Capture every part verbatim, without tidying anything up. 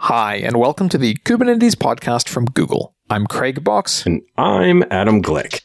Hi, and welcome to the Kubernetes podcast from Google. I'm Craig Box. And I'm Adam Glick.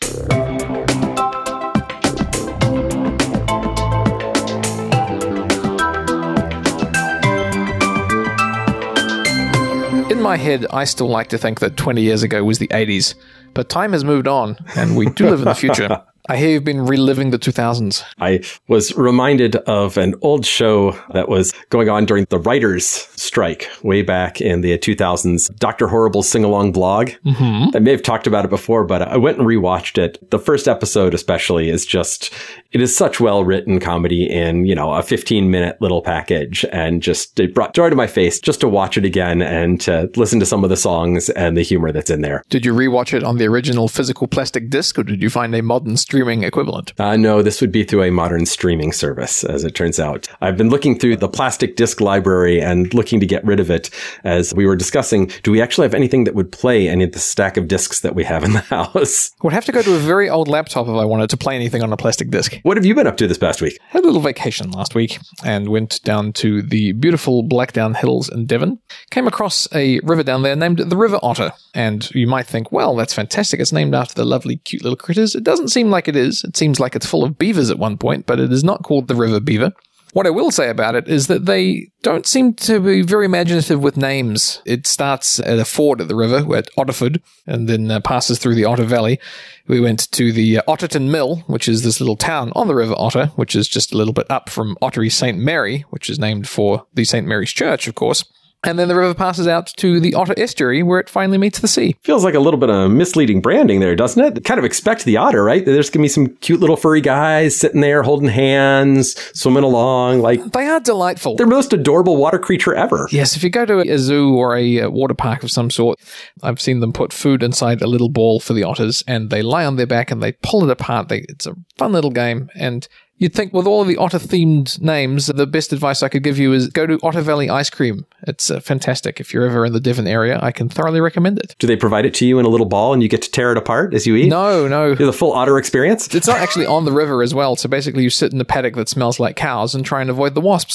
In my head, I still like to think that twenty years ago was the eighties, but time has moved on, and we do live in the future. I hear you've been reliving the two thousands. I was reminded of an old show that was going on during the writers' strike way back in the two thousands, Doctor Horrible's sing-along blog. Mm-hmm. I may have talked about it before, but I went and rewatched it. The first episode especially is just, it is such well-written comedy in, you know, a fifteen-minute little package, and just, it brought joy to my face just to watch it again and to listen to some of the songs and the humor that's in there. Did you rewatch it on the original physical plastic disc, or did you find a modern streaming equivalent? Uh, no, this would be through a modern streaming service, as it turns out. I've been looking through the plastic disc library and looking to get rid of it. As we were discussing, do we actually have anything that would play any of the stack of discs that we have in the house? I would have to go to a very old laptop if I wanted to play anything on a plastic disc. What have you been up to this past week? I had a little vacation last week and went down to the beautiful Blackdown Hills in Devon. Came across a river down there named the River Otter. And you might think, well, that's fantastic. It's named after the lovely, cute little critters. It doesn't seem like it is. It seems like it's full of beavers at one point, but it is not called the River Beaver. What I will say about it is that they don't seem to be very imaginative with names. It starts at a ford at the river, at Otterford, and then uh, passes through the Otter Valley. We went to the uh, Otterton Mill, which is this little town on the River Otter, which is just a little bit up from Ottery Saint Mary, which is named for the Saint Mary's Church, of course. And then the river passes out to the Otter Estuary, where it finally meets the sea. Feels like a little bit of misleading branding there, doesn't it? Kind of expect the otter, right? There's going to be some cute little furry guys sitting there holding hands, swimming along. Like They are delightful. They're the most adorable water creature ever. Yes, if you go to a zoo or a water park of some sort, I've seen them put food inside a little ball for the otters, and they lie on their back and they pull it apart. They, it's a fun little game, and you'd think with all of the otter-themed names, the best advice I could give you is go to Otter Valley Ice Cream. It's uh, fantastic. If you're ever in the Devon area, I can thoroughly recommend it. Do they provide it to you in a little ball and you get to tear it apart as you eat? No, no. The full otter experience? It's not actually on the river as well. So basically you sit in a paddock that smells like cows and try and avoid the wasps.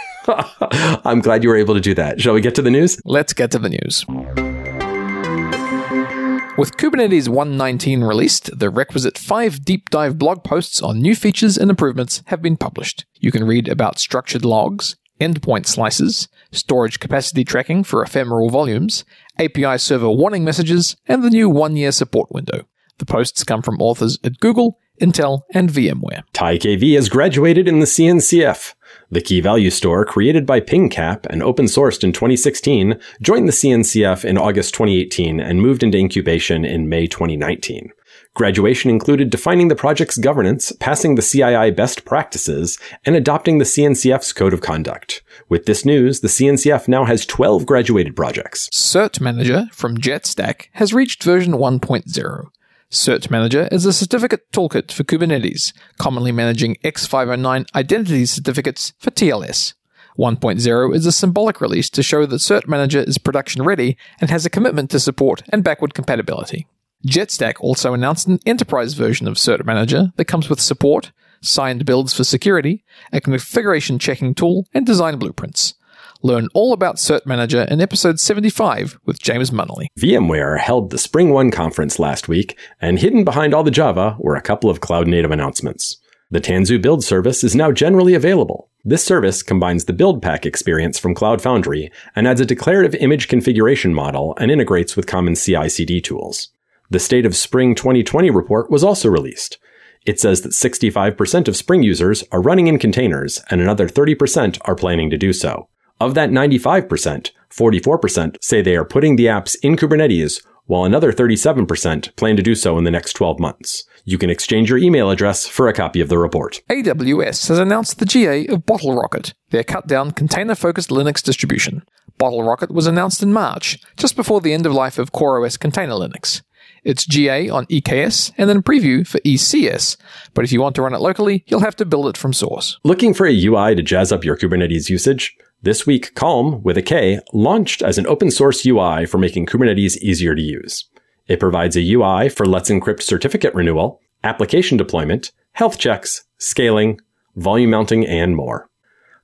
I'm glad you were able to do that. Shall we get to the news? Let's get to the news. With Kubernetes one nineteen released, the requisite five deep dive blog posts on new features and improvements have been published. You can read about structured logs, endpoint slices, storage capacity tracking for ephemeral volumes, A P I server warning messages, and the new one-year support window. The posts come from authors at Google, Intel, and VMware. TiKV has graduated in the C N C F. The key value store, created by PingCap and open sourced in twenty sixteen, joined the C N C F in August twenty eighteen and moved into incubation in May twenty nineteen. Graduation included defining the project's governance, passing the C I I best practices, and adopting the C N C F's code of conduct. With this news, the C N C F now has twelve graduated projects. Cert Manager from JetStack has reached version one point oh. Cert Manager is a certificate toolkit for Kubernetes, commonly managing X five oh nine identity certificates for T L S. one point oh is a symbolic release to show that Cert Manager is production ready and has a commitment to support and backward compatibility. JetStack also announced an enterprise version of Cert Manager that comes with support, signed builds for security, a configuration checking tool, and design blueprints. Learn all about Cert Manager in episode seventy-five with James Munnelly. VMware held the Spring One conference last week, and hidden behind all the Java were a couple of cloud-native announcements. The Tanzu build service is now generally available. This service combines the build pack experience from Cloud Foundry and adds a declarative image configuration model and integrates with common C I C D tools. The State of Spring twenty twenty report was also released. It says that sixty-five percent of Spring users are running in containers, and another thirty percent are planning to do so. Of that ninety-five percent, forty-four percent say they are putting the apps in Kubernetes, while another thirty-seven percent plan to do so in the next twelve months. You can exchange your email address for a copy of the report. A W S has announced the G A of BottleRocket, their cut-down container-focused Linux distribution. BottleRocket was announced in March, just before the end of life of CoreOS Container Linux. It's G A on E K S and then preview for E C S, but if you want to run it locally, you'll have to build it from source. Looking for a U I to jazz up your Kubernetes usage? This week, Calm, with a K, launched as an open source U I for making Kubernetes easier to use. It provides a U I for Let's Encrypt certificate renewal, application deployment, health checks, scaling, volume mounting, and more.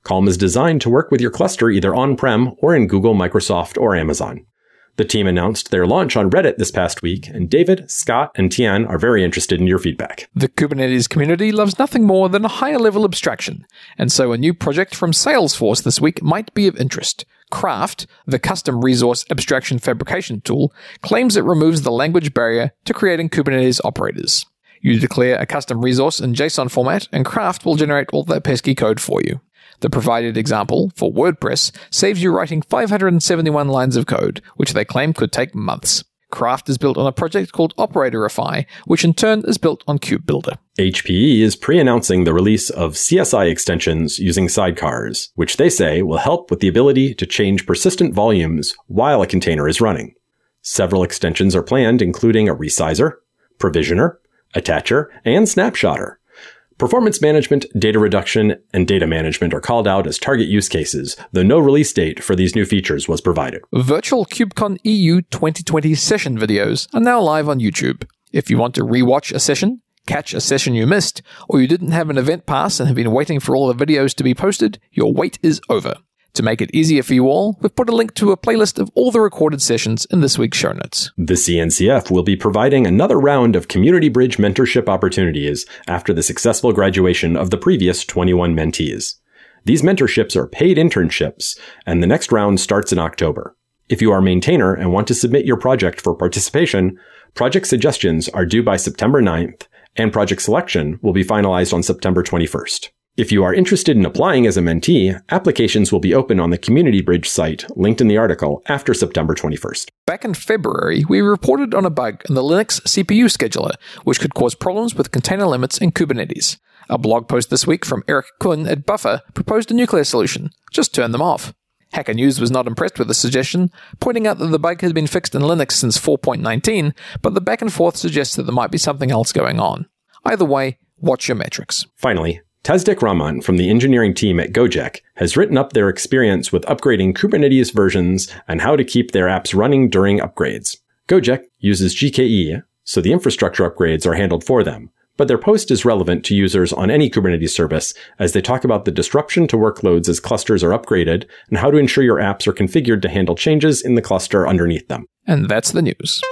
Calm is designed to work with your cluster either on-prem or in Google, Microsoft, or Amazon. The team announced their launch on Reddit this past week, and David, Scott, and Tian are very interested in your feedback. The Kubernetes community loves nothing more than a higher-level abstraction, and so a new project from Salesforce this week might be of interest. Craft, the custom resource abstraction fabrication tool, claims it removes the language barrier to creating Kubernetes operators. You declare a custom resource in JSON format, and Craft will generate all that pesky code for you. The provided example, for WordPress, saves you writing five hundred seventy-one lines of code, which they claim could take months. Craft is built on a project called Operatorify, which in turn is built on KubeBuilder. H P E is pre-announcing the release of C S I extensions using sidecars, which they say will help with the ability to change persistent volumes while a container is running. Several extensions are planned, including a resizer, provisioner, attacher, and snapshotter. Performance management, data reduction, and data management are called out as target use cases, though no release date for these new features was provided. Virtual KubeCon E U twenty twenty session videos are now live on YouTube. If you want to rewatch a session, catch a session you missed, or you didn't have an event pass and have been waiting for all the videos to be posted, your wait is over. To make it easier for you all, we've put a link to a playlist of all the recorded sessions in this week's show notes. The C N C F will be providing another round of Community Bridge mentorship opportunities after the successful graduation of the previous twenty-one mentees. These mentorships are paid internships, and the next round starts in October. If you are a maintainer and want to submit your project for participation, project suggestions are due by September ninth, and project selection will be finalized on September twenty-first. If you are interested in applying as a mentee, applications will be open on the Community Bridge site, linked in the article, after September twenty-first. Back in February, we reported on a bug in the Linux C P U scheduler, which could cause problems with container limits in Kubernetes. A blog post this week from Eric Kuhn at Buffer proposed a nuclear solution. Just turn them off. Hacker News was not impressed with the suggestion, pointing out that the bug had been fixed in Linux since four point nineteen, but the back and forth suggests that there might be something else going on. Either way, watch your metrics. Finally, Tazdik Rahman from the engineering team at Gojek has written up their experience with upgrading Kubernetes versions and how to keep their apps running during upgrades. Gojek uses G K E, so the infrastructure upgrades are handled for them, but their post is relevant to users on any Kubernetes service as they talk about the disruption to workloads as clusters are upgraded and how to ensure your apps are configured to handle changes in the cluster underneath them. And that's the news.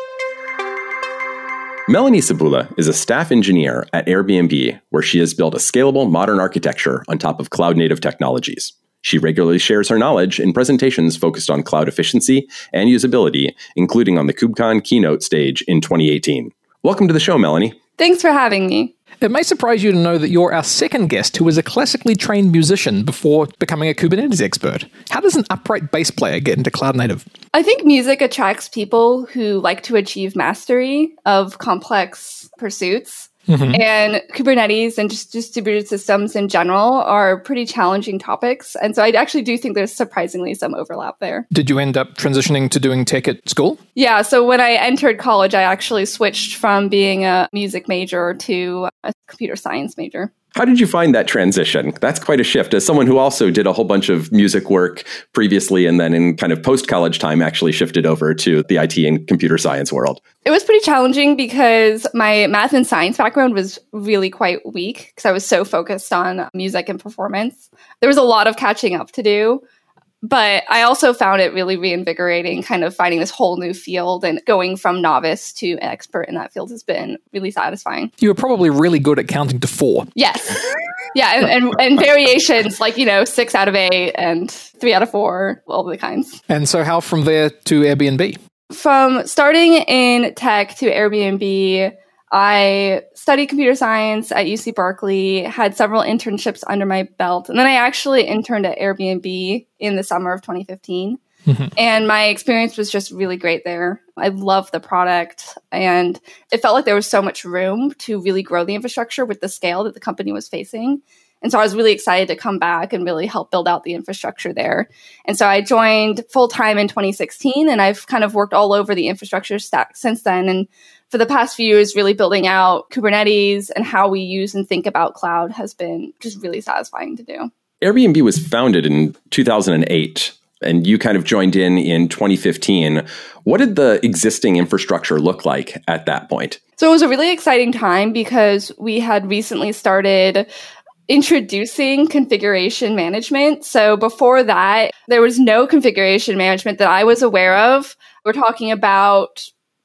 Melanie Sabula is a staff engineer at Airbnb, where she has built a scalable modern architecture on top of cloud-native technologies. She regularly shares her knowledge in presentations focused on cloud efficiency and usability, including on the KubeCon keynote stage in twenty eighteen. Welcome to the show, Melanie. Thanks for having me. It may surprise you to know that you're our second guest who was a classically trained musician before becoming a Kubernetes expert. How does an upright bass player get into cloud native? I think music attracts people who like to achieve mastery of complex pursuits. Mm-hmm. And Kubernetes and just distributed systems in general are pretty challenging topics. And so I actually do think there's surprisingly some overlap there. Did you end up transitioning to doing tech at school? Yeah. So when I entered college, I actually switched from being a music major to a computer science major. How did you find that transition? That's quite a shift. As someone who also did a whole bunch of music work previously and then in kind of post-college time actually shifted over to the I T and computer science world. It was pretty challenging because my math and science background was really quite weak because I was so focused on music and performance. There was a lot of catching up to do. But I also found it really reinvigorating, kind of finding this whole new field, and going from novice to expert in that field has been really satisfying. You were probably really good at counting to four. Yes. Yeah. And, and, and variations like, you know, six out of eight and three out of four, all the kinds. And so how from there to Airbnb? From starting in tech to Airbnb, I studied computer science at U C Berkeley, had several internships under my belt, and then I actually interned at Airbnb in the summer of twenty fifteen. Mm-hmm. And my experience was just really great there. I loved the product, and it felt like there was so much room to really grow the infrastructure with the scale that the company was facing. And so I was really excited to come back and really help build out the infrastructure there. And so I joined full-time in twenty sixteen, and I've kind of worked all over the infrastructure stack since then. And for the past few years, really building out Kubernetes and how we use and think about cloud has been just really satisfying to do. Airbnb was founded in two thousand eight, and you kind of joined in in twenty fifteen. What did the existing infrastructure look like at that point? So it was a really exciting time because we had recently started introducing configuration management. So before that, there was no configuration management that I was aware of. We're talking about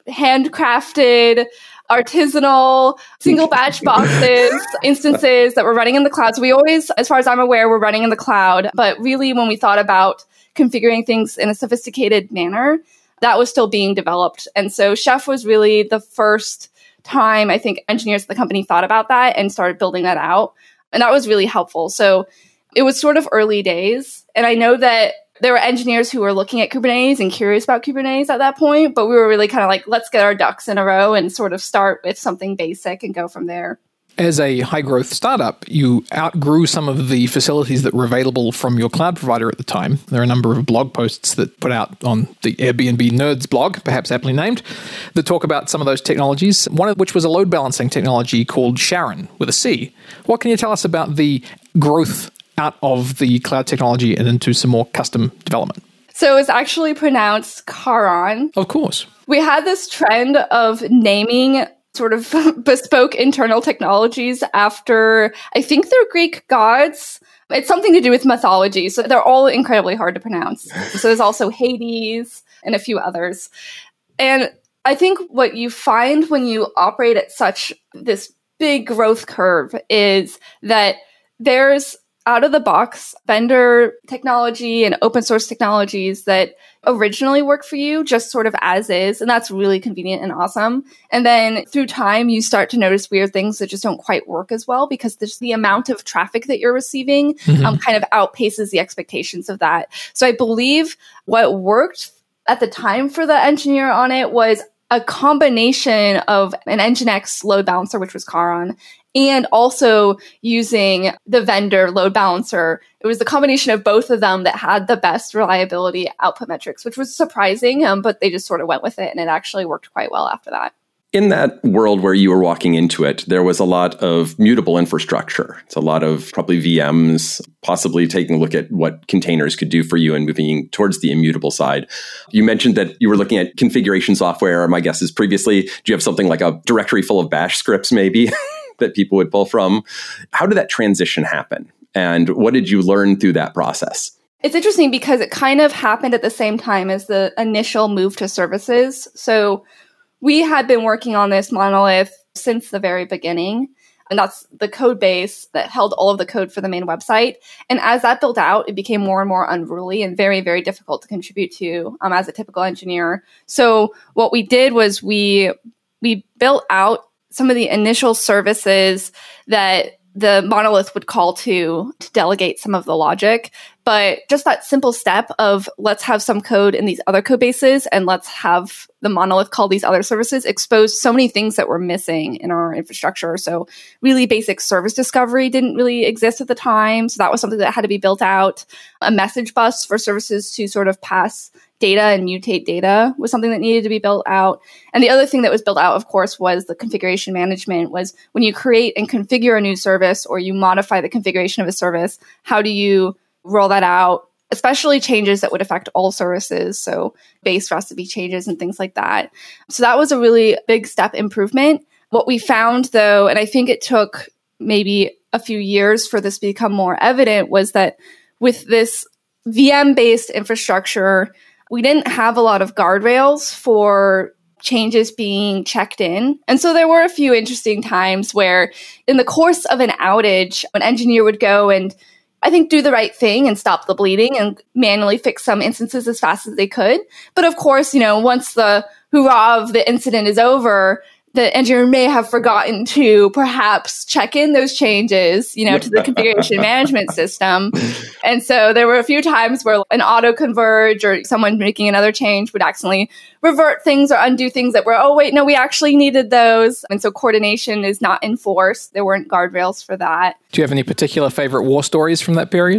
handcrafted, artisanal, single batch boxes, instances that were running in the cloud. So we always, as far as I'm aware, were running in the cloud. But really, when we thought about configuring things in a sophisticated manner, that was still being developed. And so Chef was really the first time I think engineers at the company thought about that and started building that out. And that was really helpful. So it was sort of early days. And I know that there were engineers who were looking at Kubernetes and curious about Kubernetes at that point, but we were really kind of like, let's get our ducks in a row and sort of start with something basic and go from there. As a high-growth startup, you outgrew some of the facilities that were available from your cloud provider at the time. There are a number of blog posts that put out on the Airbnb Nerds blog, perhaps aptly named, that talk about some of those technologies, one of which was a load balancing technology called Sharon, with a C. What can you tell us about the growth out of the cloud technology and into some more custom development? So it's actually pronounced Charon. Of course. We had this trend of naming sort of bespoke internal technologies after, I think they're Greek gods. It's something to do with mythology. So they're all incredibly hard to pronounce. So there's also Hades and a few others. And I think what you find when you operate at such this big growth curve is that there's out of the box vendor technology and open source technologies that originally work for you just sort of as is. And that's really convenient and awesome. And then through time, you start to notice weird things that just don't quite work as well because there's the amount of traffic that you're receiving mm-hmm. um, kind of outpaces the expectations of that. So I believe what worked at the time for the engineer on it was a combination of an Nginx load balancer, which was Charon, and also using the vendor load balancer. It was the combination of both of them that had the best reliability output metrics, which was surprising, um, but they just sort of went with it, and it actually worked quite well after that. In that world where you were walking into it, there was a lot of mutable infrastructure. It's a lot of probably V Ms, possibly taking a look at what containers could do for you and moving towards the immutable side. You mentioned that you were looking at configuration software. My guess is previously, do you have something like a directory full of bash scripts maybe that people would pull from? How did that transition happen? And what did you learn through that process? It's interesting because it kind of happened at the same time as the initial move to services. So we had been working on this monolith since the very beginning, and that's the code base that held all of the code for the main website. And as that built out, it became more and more unruly and very, very difficult to contribute to um, as a typical engineer. So what we did was we we built out some of the initial services that the monolith would call to to delegate some of the logic. But just that simple step of let's have some code in these other code bases and let's have the monolith call these other services exposed so many things that were missing in our infrastructure. So really basic service discovery didn't really exist at the time. So that was something that had to be built out. A message bus for services to sort of pass data and mutate data was something that needed to be built out. And the other thing that was built out, of course, was the configuration management, was when you create and configure a new service or you modify the configuration of a service, how do you roll that out, especially changes that would affect all services, so base recipe changes and things like that. So that was a really big step improvement. What we found, though, and I think it took maybe a few years for this to become more evident, was that with this V M-based infrastructure, we didn't have a lot of guardrails for changes being checked in. And so there were a few interesting times where in the course of an outage, an engineer would go and I think do the right thing and stop the bleeding and manually fix some instances as fast as they could. But of course, you know, once the hurrah of the incident is over, the engineer may have forgotten to perhaps check in those changes, you know, to the configuration management system. And so there were a few times where an auto converge or someone making another change would accidentally revert things or undo things that were, oh, wait, no, we actually needed those. And so coordination is not enforced. There weren't guardrails for that. Do you have any particular favorite war stories from that period?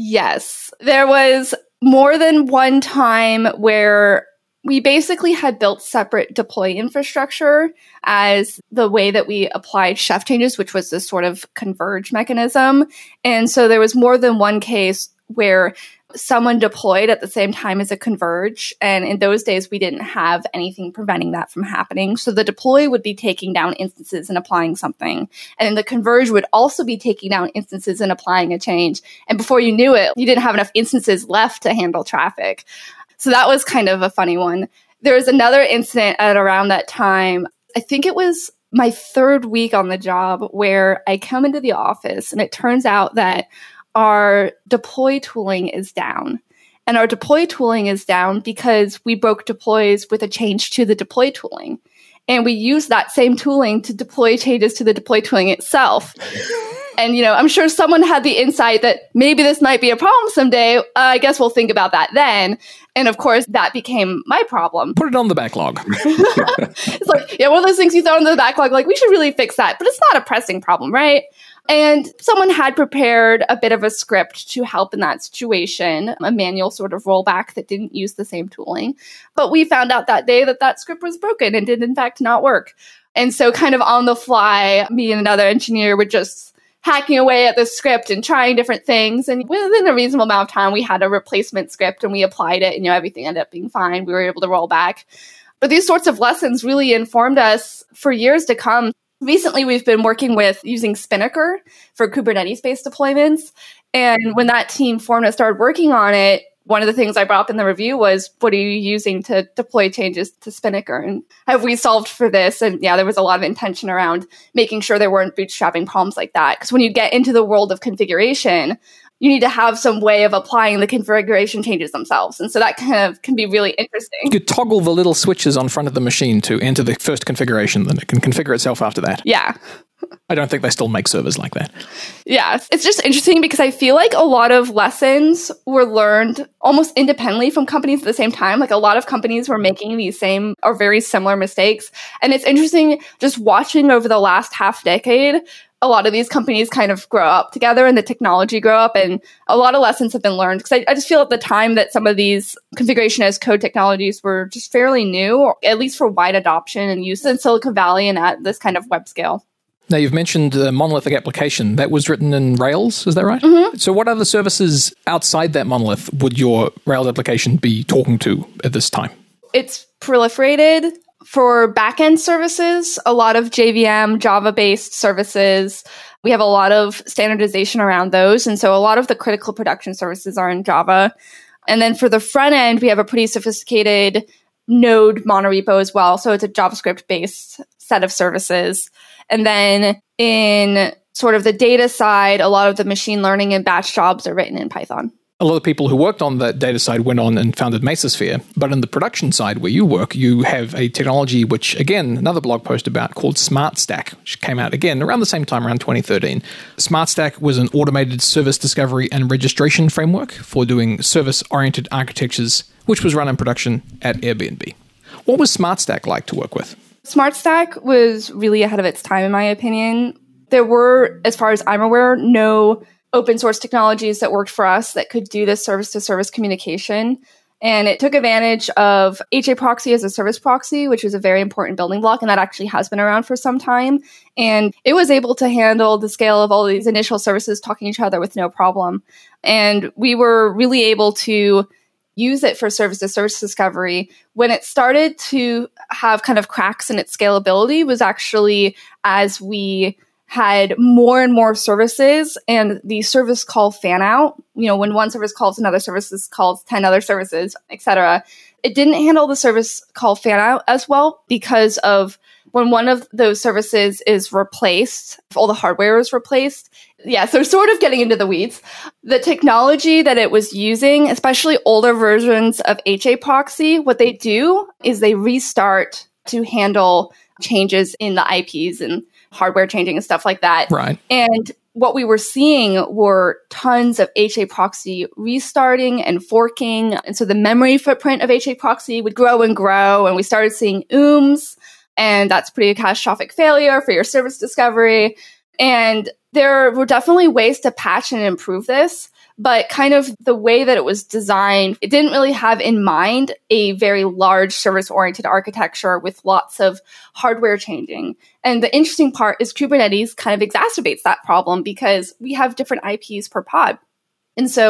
Yes. There was more than one time where we basically had built separate deploy infrastructure as the way that we applied Chef changes, which was this sort of converge mechanism. And so there was more than one case where someone deployed at the same time as a converge. And in those days, we didn't have anything preventing that from happening. So the deploy would be taking down instances and applying something. And then the converge would also be taking down instances and applying a change. And before you knew it, you didn't have enough instances left to handle traffic. So that was kind of a funny one. There was another incident at around that time. I think it was my third week on the job where I come into the office and it turns out that our deploy tooling is down. And our deploy tooling is down because we broke deploys with a change to the deploy tooling. And we use that same tooling to deploy changes to the deploy tooling itself. And, you know, I'm sure someone had the insight that maybe this might be a problem someday. Uh, I guess we'll think about that then. And of course, that became my problem. Put it on the backlog. It's like, yeah, one of those things you throw in the backlog, like, we should really fix that. But it's not a pressing problem, right? And someone had prepared a bit of a script to help in that situation, a manual sort of rollback that didn't use the same tooling. But we found out that day that that script was broken and did, in fact, not work. And so kind of on the fly, me and another engineer were just hacking away at the script and trying different things. And within a reasonable amount of time, we had a replacement script and we applied it. And, you know, everything ended up being fine. We were able to roll back. But these sorts of lessons really informed us for years to come. Recently, we've been working with using Spinnaker for Kubernetes-based deployments. And when that team formed and started working on it, one of the things I brought up in the review was, what are you using to deploy changes to Spinnaker? And have we solved for this? And yeah, there was a lot of intention around making sure there weren't bootstrapping problems like that. Because when you get into the world of configuration, you need to have some way of applying the configuration changes themselves. And so that kind of can be really interesting. You could toggle the little switches on front of the machine to enter the first configuration, then it can configure itself after that. Yeah. I don't think they still make servers like that. Yeah, it's just interesting because I feel like a lot of lessons were learned almost independently from companies at the same time. Like a lot of companies were making these same or very similar mistakes. And it's interesting just watching over the last half decade, a lot of these companies kind of grow up together and the technology grow up, and a lot of lessons have been learned. Because I, I just feel at the time that some of these configuration as code technologies were just fairly new, or at least for wide adoption and use in Silicon Valley and at this kind of web scale. Now, you've mentioned the monolithic application. That was written in Rails, is that right? Mm-hmm. So what other services outside that monolith would your Rails application be talking to at this time? It's proliferated. For backend services, a lot of J V M, Java-based services. We have a lot of standardization around those. And so a lot of the critical production services are in Java. And then for the front end, we have a pretty sophisticated Node monorepo as well. So it's a JavaScript-based set of services. And then in sort of the data side, a lot of the machine learning and batch jobs are written in Python. A lot of people who worked on that data side went on and founded Mesosphere. But in the production side where you work, you have a technology which, again, another blog post about called SmartStack, which came out again around the same time, around twenty thirteen. SmartStack was an automated service discovery and registration framework for doing service-oriented architectures, which was run in production at Airbnb. What was SmartStack like to work with? SmartStack was really ahead of its time, in my opinion. There were, as far as I'm aware, no open source technologies that worked for us that could do this service-to-service communication. And it took advantage of HAProxy as a service proxy, which was a very important building block, and that actually has been around for some time. And it was able to handle the scale of all these initial services talking to each other with no problem. And we were really able to use it for service-to-service discovery. When it started to have kind of cracks in its scalability was actually as we had more and more services, and the service call fan out, you know, when one service calls another service calls ten other services, et cetera. It didn't handle the service call fan out as well because of when one of those services is replaced, if all the hardware is replaced. Yeah, so sort of getting into the weeds. The technology that it was using, especially older versions of HAProxy, what they do is they restart to handle changes in the I Ps and hardware changing and stuff like that. Right. And what we were seeing were tons of HAProxy restarting and forking. And so the memory footprint of HAProxy would grow and grow. And we started seeing ooms. And that's pretty catastrophic failure for your service discovery. And there were definitely ways to patch and improve this. But kind of the way that it was designed, it didn't really have in mind a very large service-oriented architecture with lots of hardware changing. And the interesting part is Kubernetes kind of exacerbates that problem because we have different I Ps per pod. And so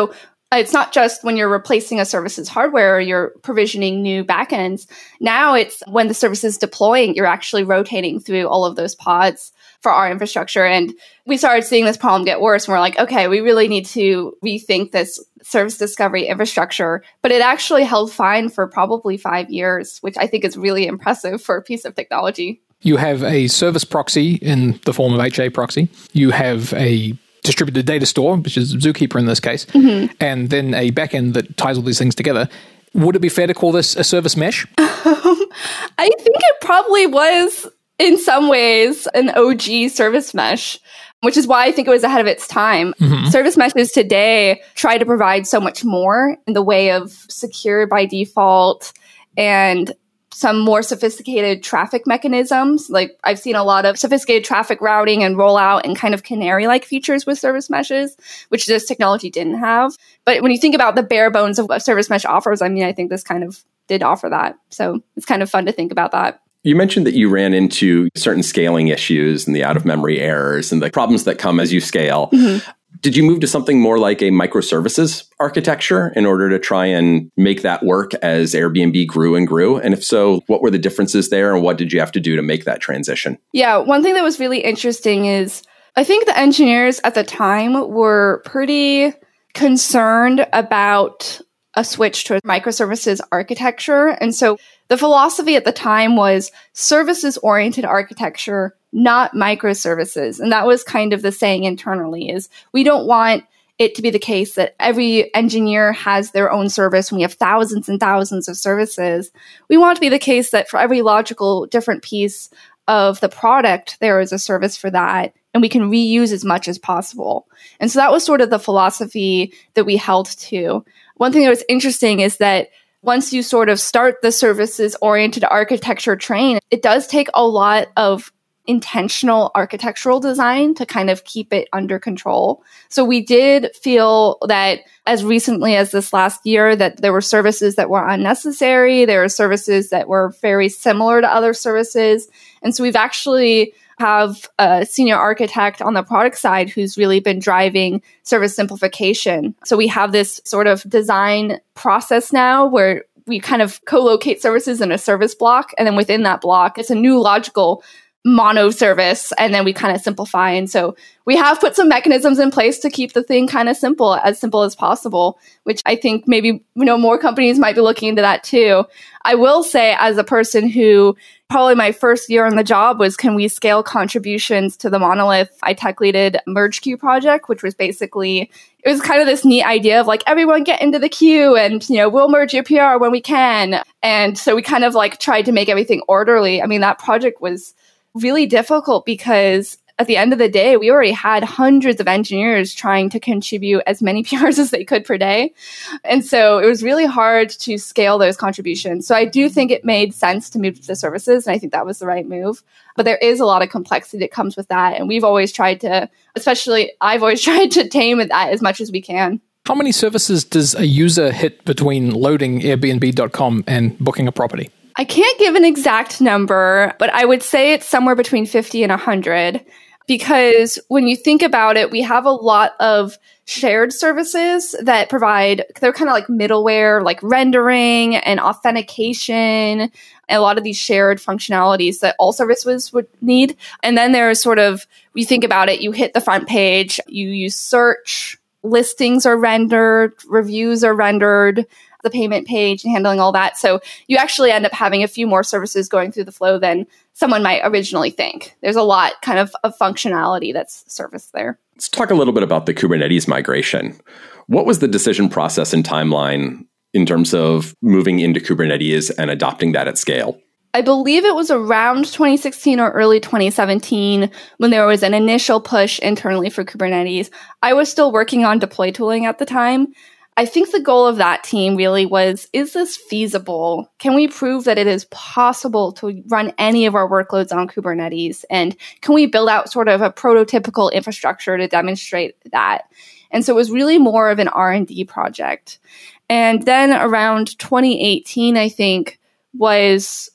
It's not just when you're replacing a service's hardware or you're provisioning new backends. Now it's when the service is deploying, you're actually rotating through all of those pods for our infrastructure. And we started seeing this problem get worse. And we're like, okay, we really need to rethink this service discovery infrastructure. But it actually held fine for probably five years, which I think is really impressive for a piece of technology. You have a service proxy in the form of H A proxy. You have a distributed data store, which is Zookeeper in this case, mm-hmm. and then a backend that ties all these things together. Would it be fair to call this a service mesh? I think it probably was, in some ways, an O G service mesh, which is why I think it was ahead of its time. Mm-hmm. Service meshes today try to provide so much more in the way of secure by default and some more sophisticated traffic mechanisms. Like I've seen a lot of sophisticated traffic routing and rollout and kind of canary-like features with service meshes, which this technology didn't have. But when you think about the bare bones of what service mesh offers, I mean, I think this kind of did offer that. So it's kind of fun to think about that. You mentioned that you ran into certain scaling issues and the out-of-memory errors and the problems that come as you scale. Mm-hmm. Did you move to something more like a microservices architecture in order to try and make that work as Airbnb grew and grew? And if so, what were the differences there and what did you have to do to make that transition? Yeah, one thing that was really interesting is I think the engineers at the time were pretty concerned about a switch to a microservices architecture. And so the philosophy at the time was services-oriented architecture, not microservices. And that was kind of the saying internally is we don't want it to be the case that every engineer has their own service and we have thousands and thousands of services. We want it to be the case that for every logical different piece of the product, there is a service for that, and we can reuse as much as possible. And so that was sort of the philosophy that we held to. One thing that was interesting is that once you sort of start the services-oriented architecture train, it does take a lot of intentional architectural design to kind of keep it under control. So we did feel that as recently as this last year that there were services that were unnecessary. There were services that were very similar to other services. And so we've actually have a senior architect on the product side who's really been driving service simplification. So we have this sort of design process now where we kind of co-locate services in a service block. And then within that block, it's a new logical mono service, and then we kind of simplify. And so we have put some mechanisms in place to keep the thing kind of simple, as simple as possible, which I think maybe, you know, more companies might be looking into that too. I will say, as a person who probably my first year on the job was, can we scale contributions to the monolith? I tech leaded Merge Queue project, which was basically, it was kind of this neat idea of like, everyone get into the queue and, you know, we'll merge your P R when we can. And so we kind of like tried to make everything orderly. I mean, that project was really difficult because at the end of the day, we already had hundreds of engineers trying to contribute as many P Rs as they could per day. And so it was really hard to scale those contributions. So I do think it made sense to move to the services, and I think that was the right move. But there is a lot of complexity that comes with that. And we've always tried to, especially I've always tried to tame that as much as we can. How many services does a user hit between loading Airbnb dot com and booking a property? I can't give an exact number, but I would say it's somewhere between fifty and one hundred. Because when you think about it, we have a lot of shared services that provide, they're kind of like middleware, like rendering and authentication, and a lot of these shared functionalities that all services would need. And then there's sort of, you think about it, you hit the front page, you use search, listings are rendered, reviews are rendered, the payment page and handling all that. So you actually end up having a few more services going through the flow than someone might originally think. There's a lot kind of of functionality that's surfaced there. Let's talk a little bit about the Kubernetes migration. What was the decision process and timeline in terms of moving into Kubernetes and adopting that at scale? I believe it was around twenty sixteen or early twenty seventeen when there was an initial push internally for Kubernetes. I was still working on deploy tooling at the time. I think the goal of that team really was, is this feasible? Can we prove that it is possible to run any of our workloads on Kubernetes? And can we build out sort of a prototypical infrastructure to demonstrate that? And so it was really more of an R and D project. And then around twenty eighteen, I think, was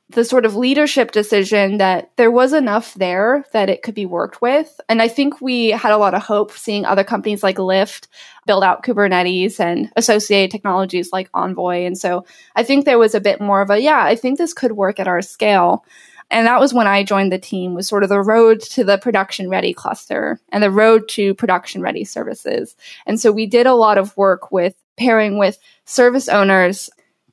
the sort of leadership decision that there was enough there that it could be worked with. And I think we had a lot of hope seeing other companies like Lyft build out Kubernetes and associated technologies like Envoy. And so I think there was a bit more of a, yeah, I think this could work at our scale. And that was when I joined the team, was sort of the road to the production-ready cluster and the road to production-ready services. And so we did a lot of work with pairing with service owners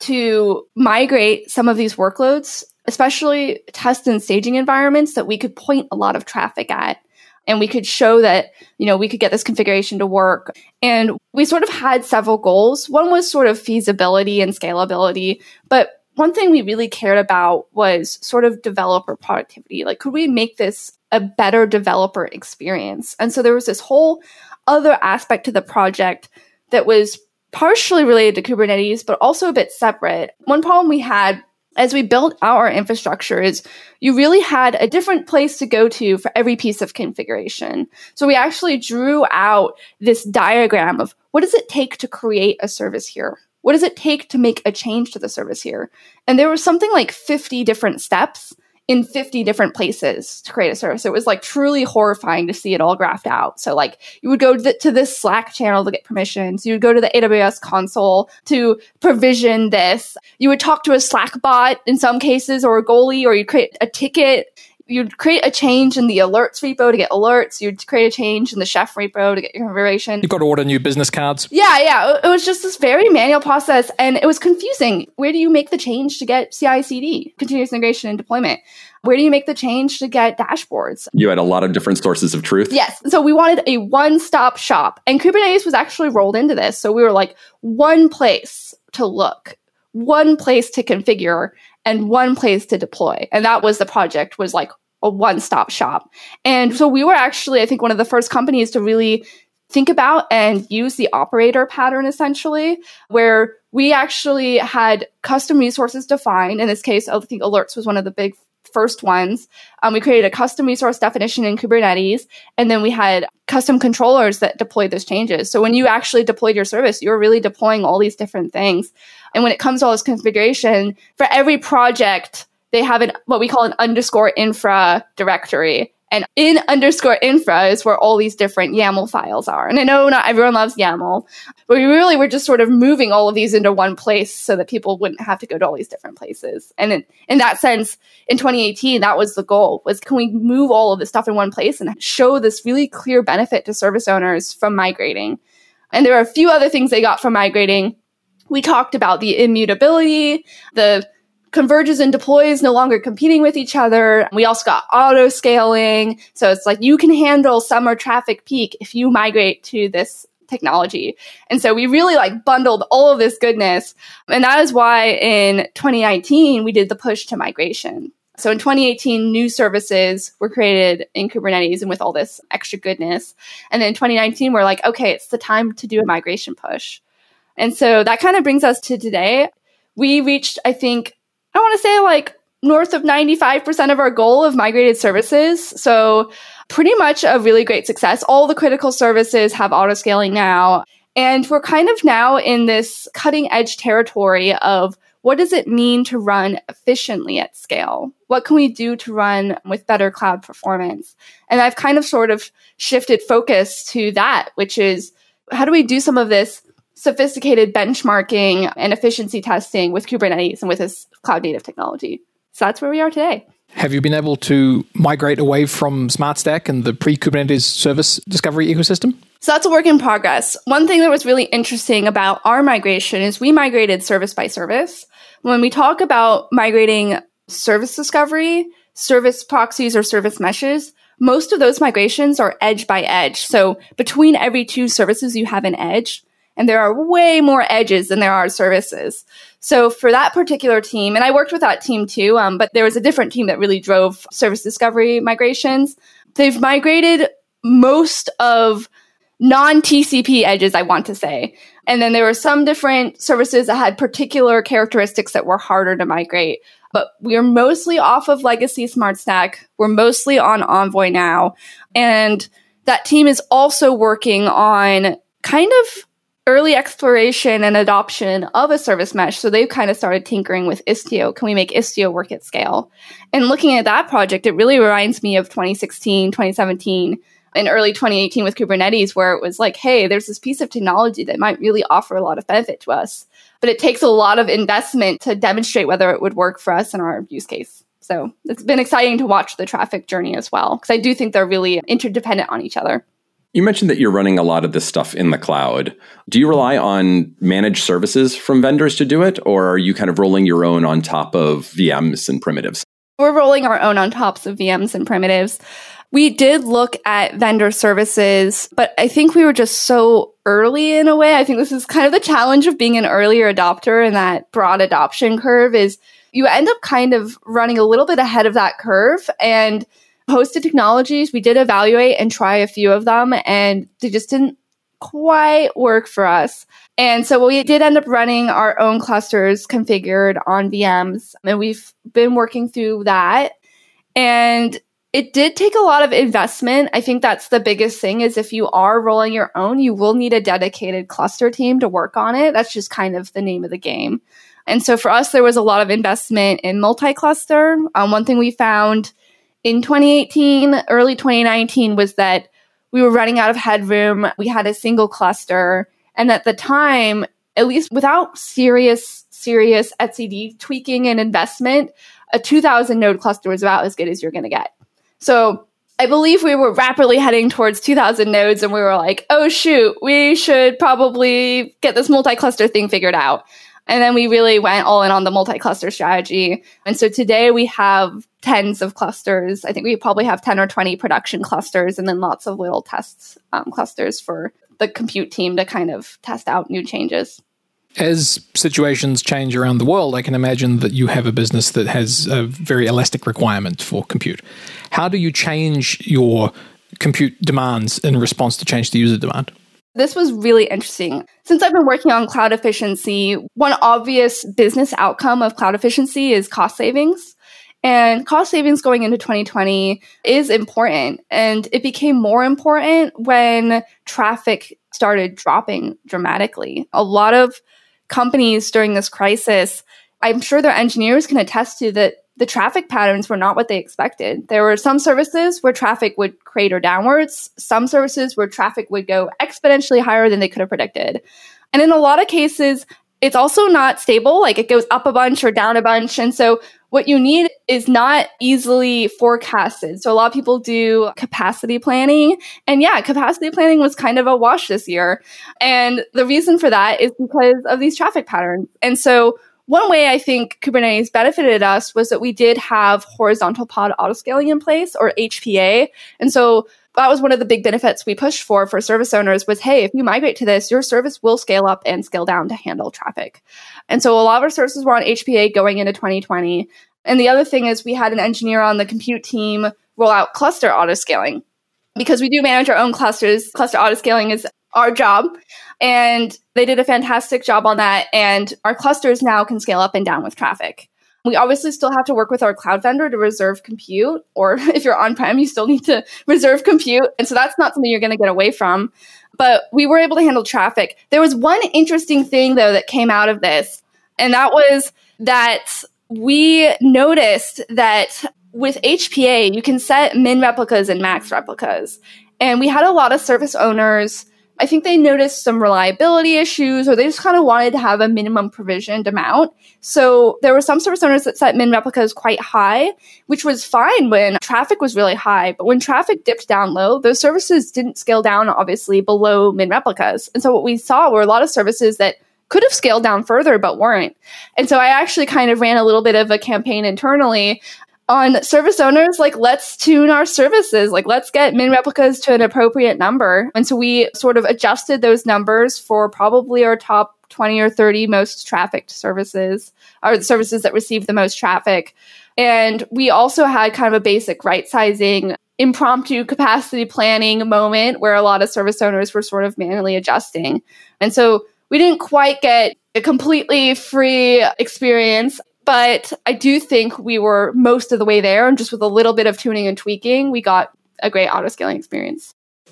to migrate some of these workloads, especially test and staging environments that we could point a lot of traffic at. And we could show that, you know, we could get this configuration to work. And we sort of had several goals. One was sort of feasibility and scalability. But one thing we really cared about was sort of developer productivity. Like, could we make this a better developer experience? And so there was this whole other aspect to the project that was partially related to Kubernetes, but also a bit separate. One problem we had as we built out our infrastructure is you really had a different place to go to for every piece of configuration. So we actually drew out this diagram of what does it take to create a service here? What does it take to make a change to the service here? And there was something like fifty different steps in fifty different places to create a service. It was like truly horrifying to see it all graphed out. So like you would go to, the, to this Slack channel to get permissions. You would go to the A W S console to provision this. You would talk to a Slack bot in some cases, or a goalie, or you'd create a ticket. You'd create a change in the alerts repo to get alerts. You'd create a change in the Chef repo to get your configuration. You've got to order new business cards. Yeah, yeah. It was just this very manual process, and it was confusing. Where do you make the change to get C I C D, continuous integration and deployment? Where do you make the change to get dashboards? You had a lot of different sources of truth. Yes. So we wanted a one-stop shop, and Kubernetes was actually rolled into this. So we were like, one place to look, one place to configure, and one place to deploy. And that was the project, was like a one-stop shop. And so we were actually, I think, one of the first companies to really think about and use the operator pattern, essentially, where we actually had custom resources defined. In this case, I think alerts was one of the big first ones. Um, we created a custom resource definition in Kubernetes, and then we had custom controllers that deployed those changes. So when you actually deployed your service, you were really deploying all these different things. And when it comes to all this configuration, for every project, they have an what we call an underscore infra directory. And in underscore infra is where all these different YAML files are. And I know not everyone loves YAML, but we really were just sort of moving all of these into one place so that people wouldn't have to go to all these different places. And in, in that sense, in twenty eighteen, that was the goal, was can we move all of this stuff in one place and show this really clear benefit to service owners from migrating? And there are a few other things they got from migrating. We talked about the immutability, the converges and deploys no longer competing with each other. We also got auto scaling. So it's like you can handle summer traffic peak if you migrate to this technology. And so we really like bundled all of this goodness. And that is why in twenty nineteen, we did the push to migration. So in twenty eighteen, new services were created in Kubernetes and with all this extra goodness. And then in twenty nineteen, we're like, okay, it's the time to do a migration push. And so that kind of brings us to today. We reached, I think, I want to say like north of ninety-five percent of our goal of migrated services. So pretty much a really great success. All the critical services have auto scaling now. And we're kind of now in this cutting edge territory of what does it mean to run efficiently at scale? What can we do to run with better cloud performance? And I've kind of sort of shifted focus to that, which is how do we do some of this sophisticated benchmarking and efficiency testing with Kubernetes and with this cloud native technology. So that's where we are today. Have you been able to migrate away from SmartStack and the pre-Kubernetes service discovery ecosystem? So that's a work in progress. One thing that was really interesting about our migration is we migrated service by service. When we talk about migrating service discovery, service proxies, or service meshes, most of those migrations are edge by edge. So between every two services, you have an edge. And there are way more edges than there are services. So for that particular team, and I worked with that team too, um, but there was a different team that really drove service discovery migrations. They've migrated most of non-T C P edges, I want to say. And then there were some different services that had particular characteristics that were harder to migrate. But we are mostly off of legacy SmartStack. We're mostly on Envoy now. And that team is also working on kind of early exploration and adoption of a service mesh. So they've kind of started tinkering with Istio. Can we make Istio work at scale? And looking at that project, it really reminds me of twenty sixteen, twenty seventeen, and early twenty eighteen with Kubernetes, where it was like, hey, there's this piece of technology that might really offer a lot of benefit to us. But it takes a lot of investment to demonstrate whether it would work for us in our use case. So it's been exciting to watch the traffic journey as well, because I do think they're really interdependent on each other. You mentioned that you're running a lot of this stuff in the cloud. Do you rely on managed services from vendors to do it, or are you kind of rolling your own on top of V Ms and primitives? We're rolling our own on tops of V Ms and primitives. We did look at vendor services, but I think we were just so early in a way. I think this is kind of the challenge of being an earlier adopter in that broad adoption curve is you end up kind of running a little bit ahead of that curve. And hosted technologies, we did evaluate and try a few of them, and they just didn't quite work for us. And so we did end up running our own clusters configured on V Ms, and we've been working through that. And it did take a lot of investment. I think that's the biggest thing is if you are rolling your own, you will need a dedicated cluster team to work on it. That's just kind of the name of the game. And so for us, there was a lot of investment in multi-cluster. Um, one thing we found in twenty eighteen, early twenty nineteen was that we were running out of headroom. We had a single cluster. And at the time, at least without serious, serious etcd tweaking and investment, a two thousand node cluster was about as good as you're going to get. So I believe we were rapidly heading towards two thousand nodes, and we were like, oh, shoot, we should probably get this multi-cluster thing figured out. And then we really went all in on the multi-cluster strategy. And so today we have tens of clusters. I think we probably have ten or twenty production clusters and then lots of little tests um, clusters for the compute team to kind of test out new changes. As situations change around the world, I can imagine that you have a business that has a very elastic requirement for compute. How do you change your compute demands in response to change the user demand? This was really interesting. Since I've been working on cloud efficiency, one obvious business outcome of cloud efficiency is cost savings. And cost savings going into twenty twenty is important. And it became more important when traffic started dropping dramatically. A lot of companies during this crisis, I'm sure their engineers can attest to that the traffic patterns were not what they expected. There were some services where traffic would crater downwards, some services where traffic would go exponentially higher than they could have predicted. And in a lot of cases, it's also not stable, like it goes up a bunch or down a bunch. And so what you need is not easily forecasted. So a lot of people do capacity planning. And yeah, capacity planning was kind of a wash this year. And the reason for that is because of these traffic patterns. And so one way I think Kubernetes benefited us was that we did have horizontal pod autoscaling in place, or H P A. And so that was one of the big benefits we pushed for for service owners was, hey, if you migrate to this, your service will scale up and scale down to handle traffic. And so a lot of our services were on H P A going into twenty twenty. And the other thing is we had an engineer on the compute team roll out cluster autoscaling. Because we do manage our own clusters, cluster autoscaling is our job. And they did a fantastic job on that. And our clusters now can scale up and down with traffic. We obviously still have to work with our cloud vendor to reserve compute. Or if you're on-prem, you still need to reserve compute. And so that's not something you're going to get away from. But we were able to handle traffic. There was one interesting thing, though, that came out of this. And that was that we noticed that with H P A, you can set min replicas and max replicas. And we had a lot of service owners, I think they noticed some reliability issues, or they just kind of wanted to have a minimum provisioned amount. So there were some service owners that set min replicas quite high, which was fine when traffic was really high. But when traffic dipped down low, those services didn't scale down, obviously, below min replicas. And so what we saw were a lot of services that could have scaled down further, but weren't. And so I actually kind of ran a little bit of a campaign internally on service owners, like, let's tune our services, like, let's get min replicas to an appropriate number. And so we sort of adjusted those numbers for probably our top twenty or thirty most trafficked services, or the services that receive the most traffic. And we also had kind of a basic right sizing, impromptu capacity planning moment where a lot of service owners were sort of manually adjusting. And so we didn't quite get a completely free experience. But I do think we were most of the way there, and just with a little bit of tuning and tweaking, we got a great autoscaling experience.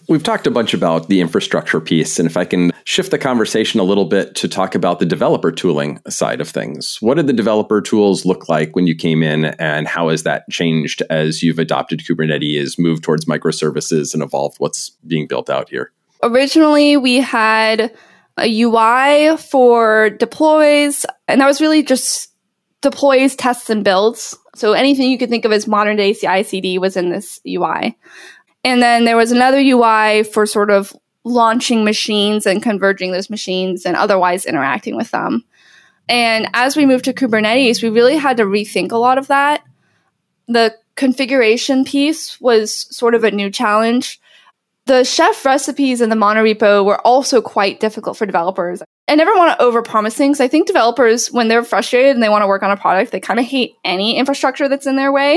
We've talked a bunch about the infrastructure piece, and if I can shift the conversation a little bit to talk about the developer tooling side of things. What did the developer tools look like when you came in, and how has that changed as you've adopted Kubernetes, moved towards microservices, and evolved what's being built out here? Originally, we had a U I for deploys, and that was really just deploys, tests, and builds. So anything you could think of as modern day C I C D was in this U I. And then there was another U I for sort of launching machines and converging those machines and otherwise interacting with them. And as we moved to Kubernetes, we really had to rethink a lot of that. The configuration piece was sort of a new challenge. The Chef recipes in the monorepo were also quite difficult for developers. I never want to overpromise things. I think developers, when they're frustrated and they want to work on a product, they kind of hate any infrastructure that's in their way.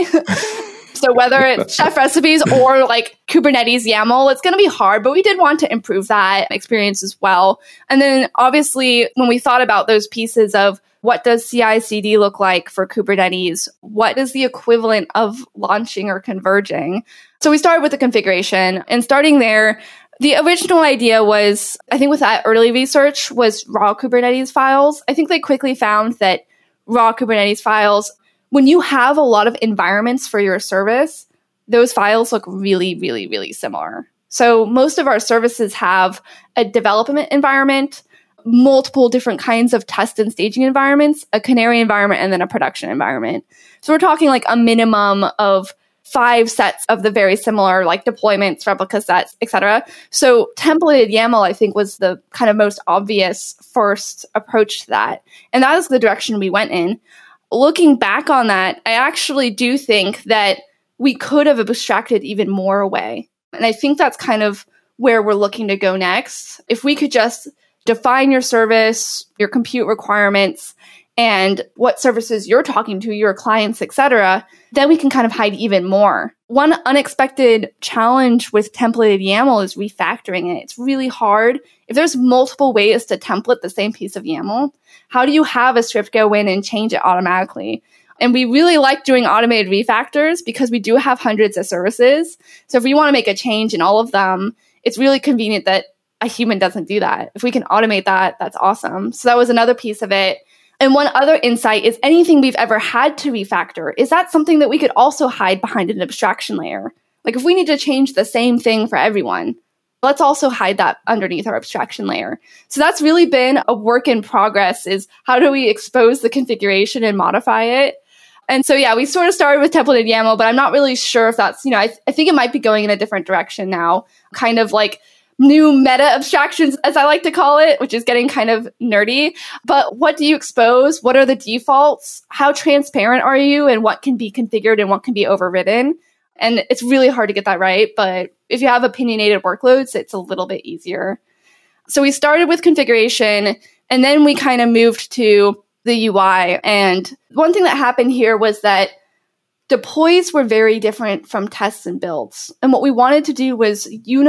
So whether it's Chef recipes or like Kubernetes YAML, it's going to be hard, but we did want to improve that experience as well. And then obviously, when we thought about those pieces of what does C I C D look like for Kubernetes, what is the equivalent of launching or converging? So we started with the configuration, and starting there, the original idea was, I think with that early research, was raw Kubernetes files. I think they quickly found that raw Kubernetes files, when you have a lot of environments for your service, those files look really, really, really similar. So most of our services have a development environment, multiple different kinds of test and staging environments, a canary environment, and then a production environment. So we're talking like a minimum of five sets of the very similar, like deployments, replica sets, et cetera. So templated YAML, I think, was the kind of most obvious first approach to that. And that is the direction we went in. Looking back on that, I actually do think that we could have abstracted even more away. And I think that's kind of where we're looking to go next. If we could just define your service, your compute requirements, and what services you're talking to, your clients, et cetera, then we can kind of hide even more. One unexpected challenge with templated YAML is refactoring it. It's really hard. If there's multiple ways to template the same piece of YAML, how do you have a script go in and change it automatically? And we really like doing automated refactors because we do have hundreds of services. So if we want to make a change in all of them, it's really convenient that a human doesn't do that. If we can automate that, that's awesome. So that was another piece of it. And one other insight is anything we've ever had to refactor, is that something that we could also hide behind an abstraction layer? Like if we need to change the same thing for everyone, let's also hide that underneath our abstraction layer. So that's really been a work in progress, is how do we expose the configuration and modify it? And so, yeah, we sort of started with templated YAML, but I'm not really sure if that's, you know, I, th- I think it might be going in a different direction now, kind of like new meta abstractions, as I like to call it, which is getting kind of nerdy. But what do you expose? What are the defaults? How transparent are you? And what can be configured and what can be overridden? And it's really hard to get that right. But if you have opinionated workloads, it's a little bit easier. So we started with configuration, and then we kind of moved to the U I. And one thing that happened here was that deploys were very different from tests and builds. And what we wanted to do was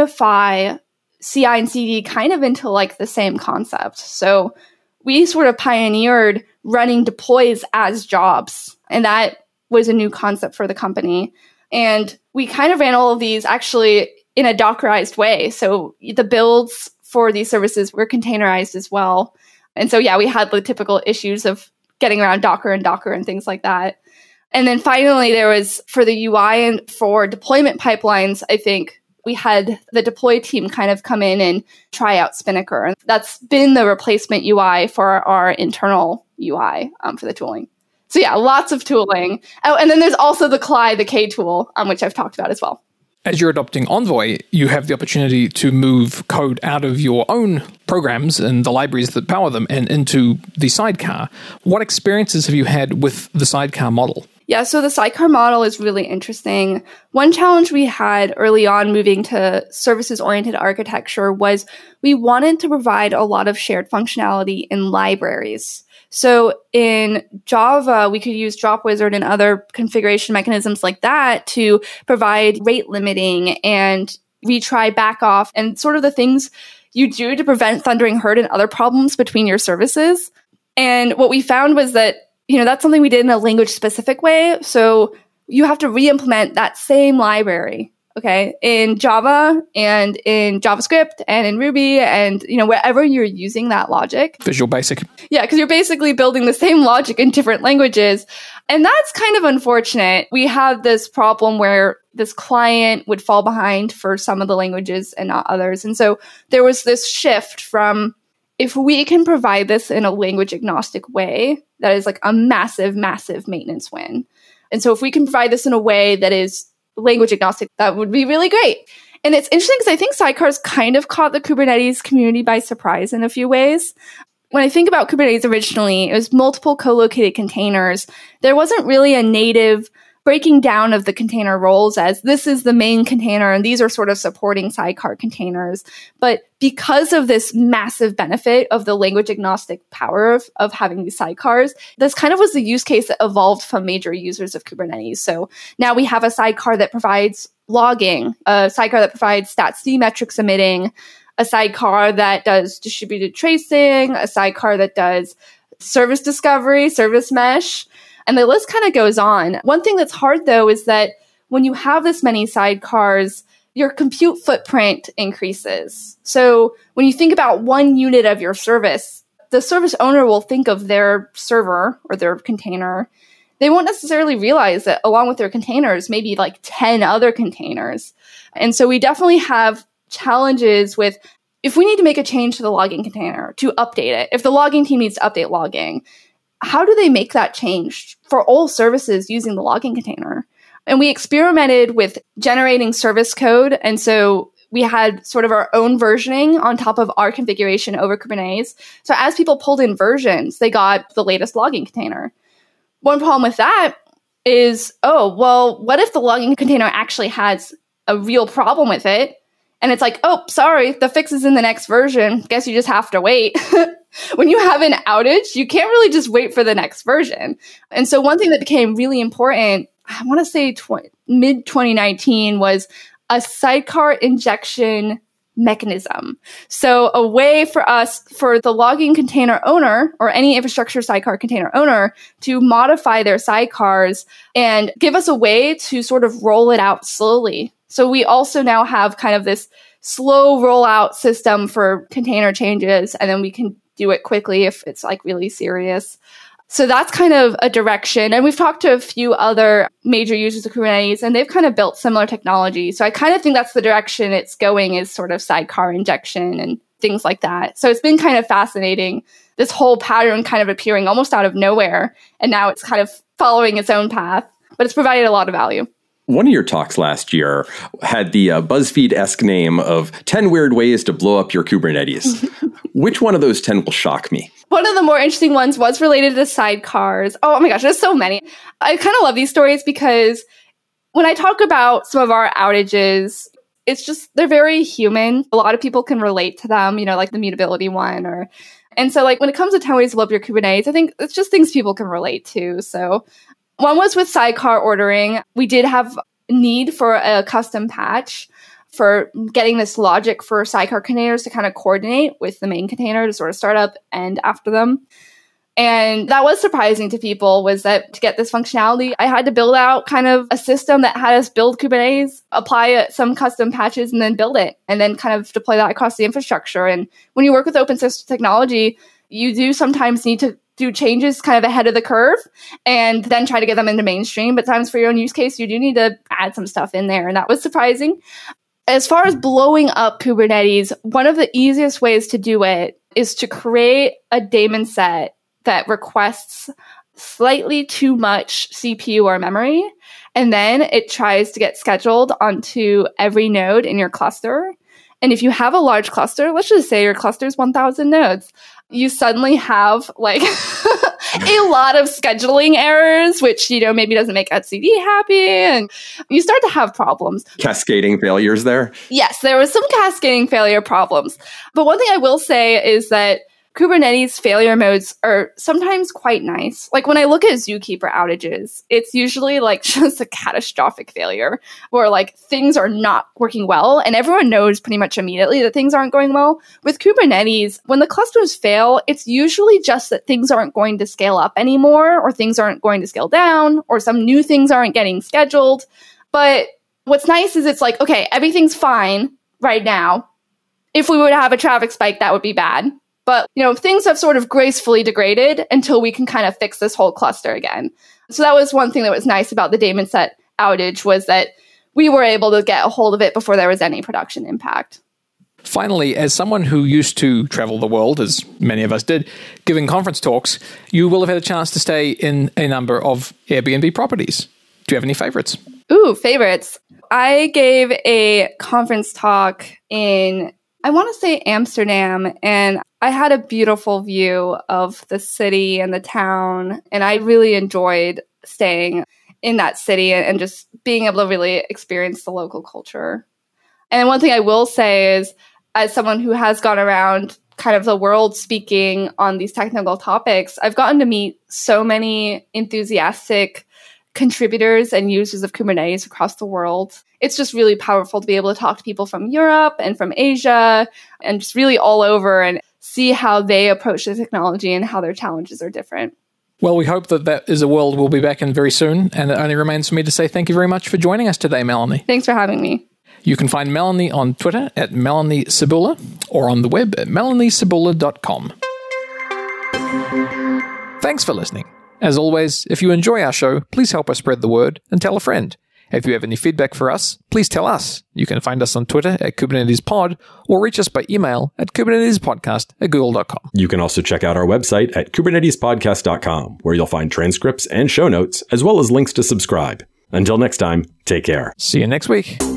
unify C I and C D kind of into like the same concept. So we sort of pioneered running deploys as jobs. And that was a new concept for the company. And we kind of ran all of these actually in a Dockerized way. So the builds for these services were containerized as well. And so, yeah, we had the typical issues of getting around Docker and Docker and things like that. And then finally, there was for the U I and for deployment pipelines, I think we had the deploy team kind of come in and try out Spinnaker. And that's been the replacement U I for our internal U I um, for the tooling. So yeah, lots of tooling. Oh, and then there's also the C L I, the K tool, um, which I've talked about as well. As you're adopting Envoy, you have the opportunity to move code out of your own programs and the libraries that power them and into the sidecar. What experiences have you had with the sidecar model? Yeah, so the sidecar model is really interesting. One challenge we had early on moving to services-oriented architecture was we wanted to provide a lot of shared functionality in libraries. So in Java, we could use Dropwizard and other configuration mechanisms like that to provide rate limiting and retry back off and sort of the things you do to prevent thundering herd and other problems between your services. And what we found was that, you know, that's something we did in a language specific way. So you have to re-implement that same library okay, in Java and in JavaScript and in Ruby and, you know, wherever you're using that logic. Visual Basic. Yeah, because you're basically building the same logic in different languages. And that's kind of unfortunate. We have this problem where this client would fall behind for some of the languages and not others. And so there was this shift from, if we can provide this in a language agnostic way, that is like a massive, massive maintenance win. And so if we can provide this in a way that is language agnostic, that would be really great. And it's interesting because I think sidecars kind of caught the Kubernetes community by surprise in a few ways. When I think about Kubernetes originally, it was multiple co-located containers. There wasn't really a native breaking down of the container roles as this is the main container and these are sort of supporting sidecar containers. But because of this massive benefit of the language agnostic power of, of having these sidecars, this kind of was the use case that evolved from major users of Kubernetes. So now we have a sidecar that provides logging, a sidecar that provides stats metrics emitting, a sidecar that does distributed tracing, a sidecar that does service discovery, service mesh. And the list kind of goes on. One thing that's hard, though, is that when you have this many sidecars, your compute footprint increases. So when you think about one unit of your service, the service owner will think of their server or their container. They won't necessarily realize that along with their containers, maybe like ten other containers. And so we definitely have challenges with, if we need to make a change to the logging container to update it, if the logging team needs to update logging, how do they make that change for all services using the logging container? And we experimented with generating service code. And so we had sort of our own versioning on top of our configuration over Kubernetes. So as people pulled in versions, they got the latest logging container. One problem with that is, oh, well, what if the logging container actually has a real problem with it? And it's like, oh, sorry, the fix is in the next version. Guess you just have to wait. When you have an outage, you can't really just wait for the next version. And so one thing that became really important, I want to say tw- mid twenty nineteen, was a sidecar injection mechanism. So a way for us, for the logging container owner or any infrastructure sidecar container owner to modify their sidecars and give us a way to sort of roll it out slowly. So we also now have kind of this slow rollout system for container changes, and then we can do it quickly if it's like really serious. So that's kind of a direction. And we've talked to a few other major users of Kubernetes, and they've kind of built similar technology. So I kind of think that's the direction it's going, is sort of sidecar injection and things like that. So it's been kind of fascinating, this whole pattern kind of appearing almost out of nowhere. And now it's kind of following its own path, but it's provided a lot of value. One of your talks last year had the uh, BuzzFeed-esque name of ten Weird Ways to Blow Up Your Kubernetes. Which one of those ten will shock me? One of the more interesting ones was related to sidecars. Oh my gosh, there's so many. I kind of love these stories because when I talk about some of our outages, it's just, they're very human. A lot of people can relate to them, you know, like the mutability one. or And so like when it comes to ten ways to blow up your Kubernetes, I think it's just things people can relate to. So one was with sidecar ordering. We did have need for a custom patch for getting this logic for sidecar containers to kind of coordinate with the main container to sort of start up and after them. And that was surprising to people, was that to get this functionality, I had to build out kind of a system that had us build Kubernetes, apply some custom patches, and then build it, and then kind of deploy that across the infrastructure. And when you work with open source technology, you do sometimes need to do changes kind of ahead of the curve and then try to get them into mainstream. But times for your own use case, you do need to add some stuff in there. And that was surprising. As far as blowing up Kubernetes, one of the easiest ways to do it is to create a daemon set that requests slightly too much C P U or memory. And then it tries to get scheduled onto every node in your cluster. And if you have a large cluster, let's just say your cluster is one thousand nodes, you suddenly have like a lot of scheduling errors, which, you know, maybe doesn't make etcd happy. And you start to have problems. Cascading failures there? Yes, there was some cascading failure problems. But one thing I will say is that Kubernetes failure modes are sometimes quite nice. Like when I look at Zookeeper outages, it's usually like just a catastrophic failure where like things are not working well and everyone knows pretty much immediately that things aren't going well. With Kubernetes, when the clusters fail, it's usually just that things aren't going to scale up anymore, or things aren't going to scale down, or some new things aren't getting scheduled. But What's nice is it's like, okay, everything's fine right now. If we were to have a traffic spike, that would be bad. But, you know, things have sort of gracefully degraded until we can kind of fix this whole cluster again. So that was one thing that was nice about the daemon set outage, was that we were able to get a hold of it before there was any production impact. Finally, as someone who used to travel the world, as many of us did, giving conference talks, you will have had a chance to stay in a number of Airbnb properties. Do you have any favorites? Ooh, favorites. I gave a conference talk in, I want to say Amsterdam, and I had a beautiful view of the city and the town, and I really enjoyed staying in that city and just being able to really experience the local culture. And one thing I will say is, as someone who has gone around kind of the world speaking on these technical topics, I've gotten to meet so many enthusiastic contributors and users of Kubernetes across the world. It's just really powerful to be able to talk to people from Europe and from Asia and just really all over and see how they approach the technology and how their challenges are different. Well, we hope that that is a world we'll be back in very soon. And it only remains for me to say thank you very much for joining us today, Melanie. Thanks for having me. You can find Melanie on Twitter at Melanie Cibula or on the web at melanie cibula dot com. Thanks for listening. As always, if you enjoy our show, please help us spread the word and tell a friend. If you have any feedback for us, please tell us. You can find us on Twitter at KubernetesPod or reach us by email at kubernetespodcast at google dot com. You can also check out our website at kubernetes podcast dot com, where you'll find transcripts and show notes, as well as links to subscribe. Until next time, take care. See you next week.